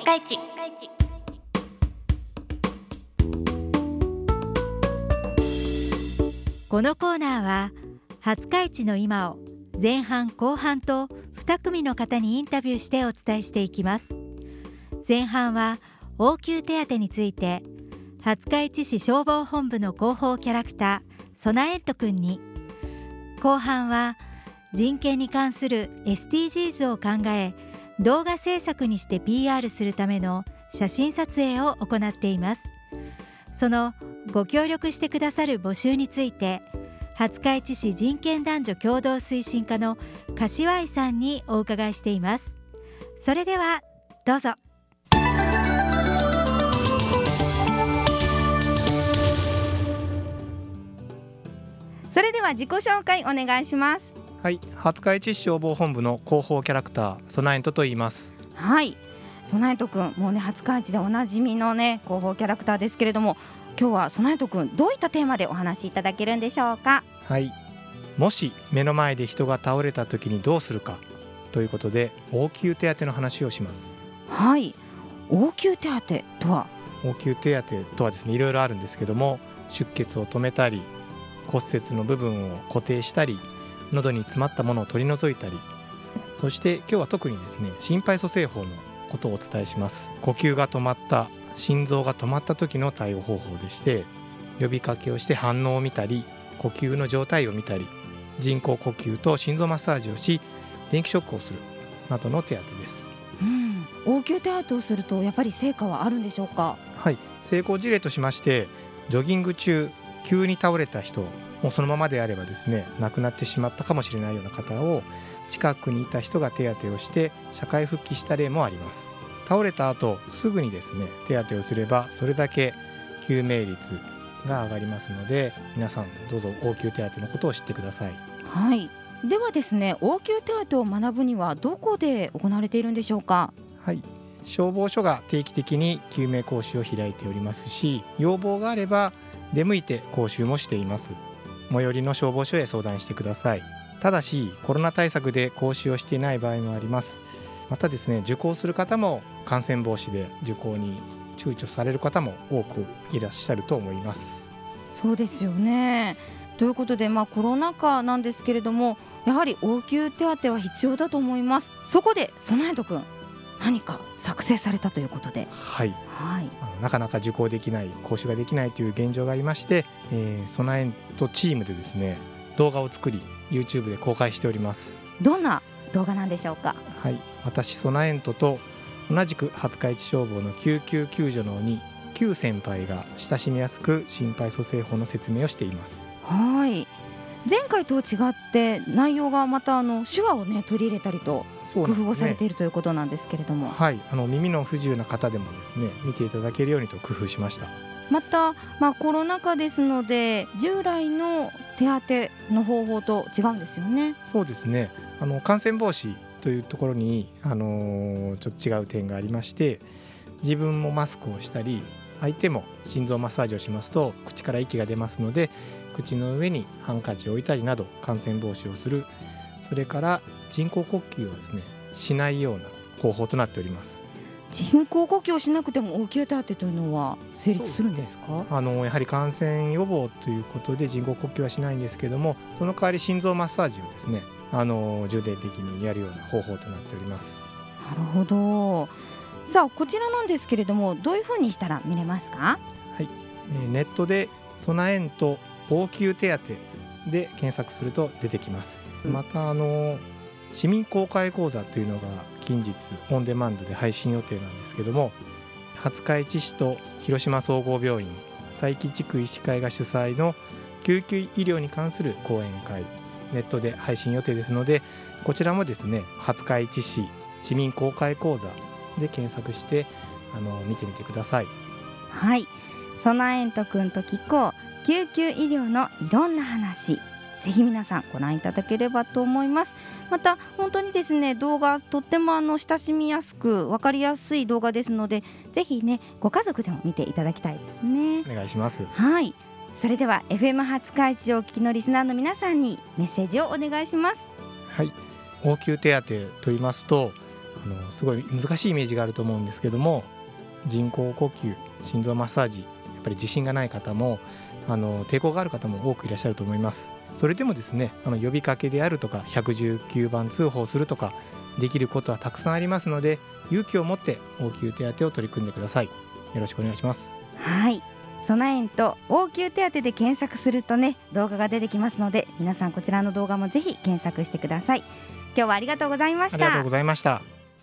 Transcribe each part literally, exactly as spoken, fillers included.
日市。 このコーナーは廿日市の今を前半後半とに組の方にインタビューしてお伝えしていきます。前半は応急手当について廿日市市消防本部の広報キャラクターソナエントくんに、後半は人権に関する エスディージーズ を考え動画制作にして ピーアール するための写真撮影を行っています。そのご協力してくださる募集について廿日市市人権男女共同推進課の柏井さんにお伺いしています。それではどうぞ。 それでは自己紹介お願いします。 はい、廿日市市消防本部の広報キャラクターソナエントと言います。 はい、ソナエントくん、もうね廿日市でおなじみのね広報キャラクターですけれども、今日はソナエントくんどういったテーマでお話しいただけるんでしょうか。 はい、もし目の前で人が倒れた時にどうするかということで応急手当の話をします。 はい、応急手当とは応急手当とはですね、いろいろあるんですけども、出血を止めたり骨折の部分を固定したり喉に詰まったものを取り除いたり、そして今日は特にですね心肺蘇生法のことをお伝えします。呼吸が止まった、心臓が止まった時の対応方法でして、呼びかけをして反応を見たり呼吸の状態を見たり人工呼吸と心臓マッサージをし電気ショックをするなどの手当です。 うん、応急手当をするとやっぱり成果はあるんでしょうか。 はい、成功事例としまして、ジョギング中急に倒れた人、もうそのままであればですね亡くなってしまったかもしれないような方を近くにいた人が手当てをして社会復帰した例もあります。倒れた後すぐにですね手当てをすればそれだけ救命率が上がりますので、皆さんどうぞ応急手当のことを知ってください。 はい、ではですね応急手当を学ぶにはどこで行われているんでしょうか。 はい、消防署が定期的に救命講習を開いておりますし、要望があれば出向いて講習もしています。最寄りの消防署へ相談してください。ただしコロナ対策で講習をしていない場合もあります。またですね受講する方も感染防止で受講に躊躇される方も多くいらっしゃると思います。 そうですよね。ということで、まあ、コロナ禍なんですけれどもやはり応急手当は必要だと思います。そこでソナエントくん何か作成されたということで、 はい、 はい、 あのなかなか受講できない講習ができないという現状がありまして、えー、ソナエントチームでですね動画を作り YouTube で公開しております。 どんな動画なんでしょうか。 はい、私ソナエントと同じく廿日市消防の救急救助のに旧先輩が親しみやすく心肺蘇生法の説明をしています。 はい、前回と違って内容がまたあの手話をね取り入れたりと工夫をされているということなんですけれども、 はい、あの耳の不自由な方でもですね見ていただけるようにと工夫しました。 また、まあ、コロナ禍ですので従来の手当の方法と違うんですよね。 そうですね、あの感染防止というところに、あのー、ちょっと違う点がありまして、自分もマスクをしたり相手も心臓マッサージをしますと口から息が出ますので口の上にハンカチを置いたりなど感染防止をする、それから人工呼吸をですねしないような方法となっております。 人工呼吸をしなくても応急手当というのは成立するんですか。 あのやはり感染予防ということで人工呼吸はしないんですけども、その代わり心臓マッサージをですねあの重点的にやるような方法となっております。 なるほど。さあこちらなんですけれどもどういうふうにしたら見れますか。 はい、ネットでソナエント応急手当で検索すると出てきます。またあの市民公開講座というのが近日オンデマンドで配信予定なんですけども、廿日市市と広島総合病院佐伯地区医師会が主催の救急医療に関する講演会、ネットで配信予定ですので、こちらもですね廿日市市市民公開講座で検索してあの見てみてください。 はい、ソナエントくんと聞こう救急医療のいろんな話、ぜひ皆さんご覧いただければと思います。また本当にですね動画とってもあの親しみやすく分かりやすい動画ですので、ぜひねご家族でも見ていただきたいですね。 お願いします。 はい、それでは エフエム 廿日市をお聞きのリスナーの皆さんにメッセージをお願いします。 はい、応急手当と言いますと、ああのすごい難しいイメージがあると思うんですけども、人工呼吸、心臓マッサージ、やっぱり自信がない方もあの抵抗がある方も多くいらっしゃると思います。それでもですね、あの呼びかけであるとかひゃくじゅうきゅうばん通報するとかできることはたくさんありますので、勇気を持って応急手当を取り組んでください。よろしくお願いします。 はい、備えんと応急手当で検索するとね、動画が出てきますので、皆さんこちらの動画もぜひ検索してください。今日はありがとうございました。 ありがとうございました。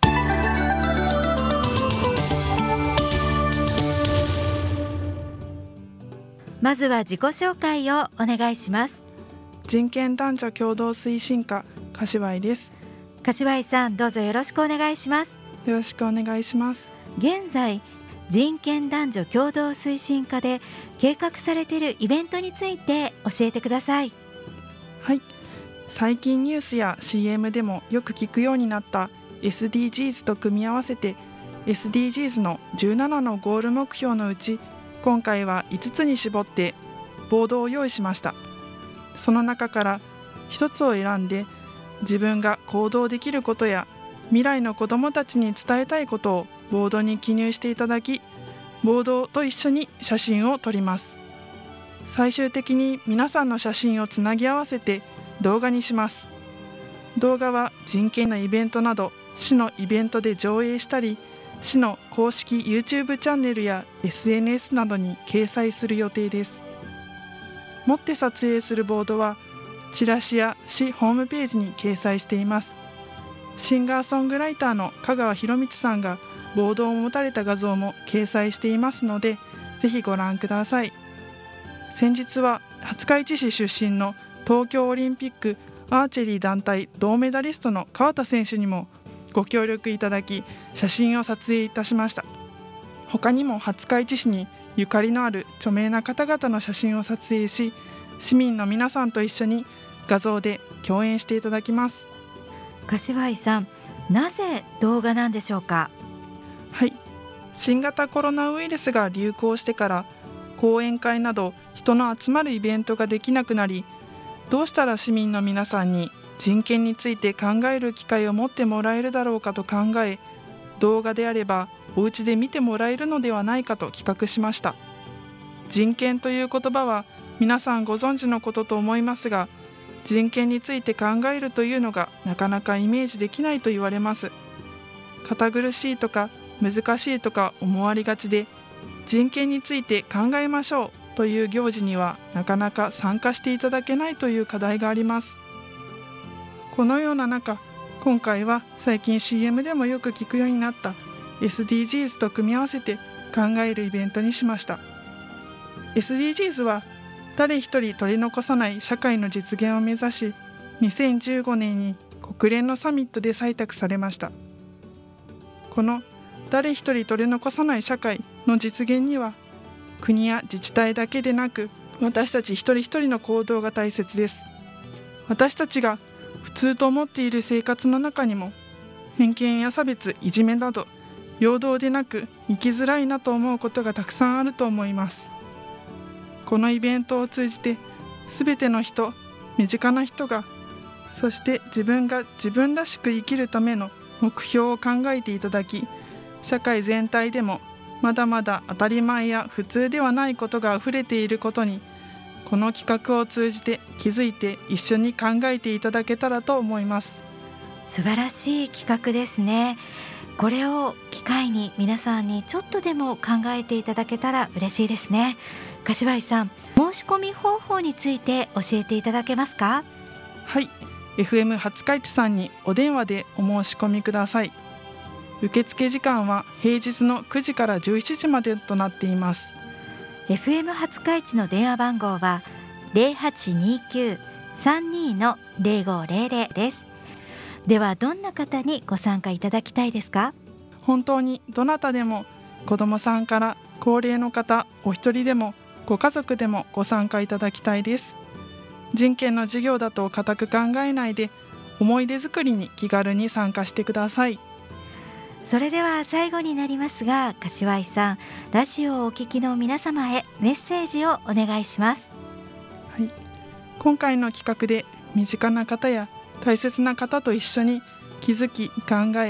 まずは自己紹介をお願いします。 人権男女共同推進課柏井です。 柏井さん、どうぞよろしくお願いします。 よろしくお願いします。 現在人権男女共同推進課で計画されているイベントについて教えてください。 はい、最近ニュースや シーエム でもよく聞くようになった エスディージーズ と組み合わせて エスディージーズ のじゅうななのゴール目標のうち、今回はいつつに絞ってボードを用意しました。その中からひとつを選んで、自分が行動できることや未来の子どもたちに伝えたいことをボードに記入していただき、ボードと一緒に写真を撮ります。最終的に皆さんの写真をつなぎ合わせて動画にします。動画は人権のイベントなど市のイベントで上映したり、市の公式 YouTube チャンネルや エスエヌエス などに掲載する予定です。持って撮影するボードはチラシや市ホームページに掲載しています。シンガーソングライターの香川博光さんがボードを持たれた画像も掲載していますので、ぜひご覧ください。先日は廿日市市出身の東京オリンピックアーチェリー団体銅メダリストの川田選手にもご協力いただき、写真を撮影いたしました。他にも廿日市市にゆかりのある著名な方々の写真を撮影し、市民の皆さんと一緒に画像で共演していただきます。 柏井さん、なぜ動画なんでしょうか？ はい、新型コロナウイルスが流行してから講演会など人の集まるイベントができなくなり、どうしたら市民の皆さんに人権について考える機会を持ってもらえるだろうかと考え、動画であればお家で見てもらえるのではないかと企画しました。人権という言葉は皆さんご存知のことと思いますが、人権について考えるというのがなかなかイメージできないと言われます。堅苦しいとか難しいとか思われがちで、人権について考えましょうという行事にはなかなか参加していただけないという課題があります。このような中、今回は最近 シーエム でもよく聞くようになった エスディージーズ と組み合わせて考えるイベントにしました。 エスディージーズ は誰一人取り残さない社会の実現を目指し、にせんじゅうごねんに国連のサミットで採択されました。この誰一人取り残さない社会の実現には、国や自治体だけでなく私たち一人一人の行動が大切です。私たちが普通と思っている生活の中にも、偏見や差別、いじめなど平等でなく生きづらいなと思うことがたくさんあると思います。このイベントを通じて、すべての人、身近な人が、そして自分が自分らしく生きるための目標を考えていただき、社会全体でもまだまだ当たり前や普通ではないことがあふれていることに、この企画を通じて気づいて一緒に考えていただけたらと思います。 素晴らしい企画ですね。これを機会に皆さんにちょっとでも考えていただけたら嬉しいですね。柏井さん、申し込み方法について教えていただけますか？ はい、エフエム 廿日市さんにお電話でお申し込みください。受付時間は平日のくじからじゅうしちじまでとなっています。 エフエム 廿日市の電話番号は ゼロはちにきゅう さんに の ゼロごゼロゼロ です。ではどんな方にご参加いただきたいですか？ 本当にどなたでも、子どもさんから高齢の方お一人でもご家族でもご参加いただきたいです。人権の授業だと固く考えないで、思い出作りに気軽に参加してください。 それでは最後になりますが、柏井さん、ラジオをお聞きの皆様へメッセージをお願いします。 はい、今回の企画で身近な方や大切な方と一緒に気づき、考え、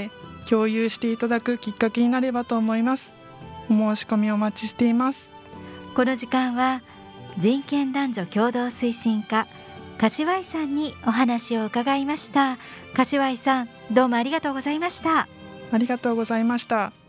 共有していただくきっかけになればと思います。お申し込みお待ちしています。 この時間は人権男女共同推進課柏井さんにお話を伺いました。柏井さん、どうもありがとうございました。 ありがとうございました。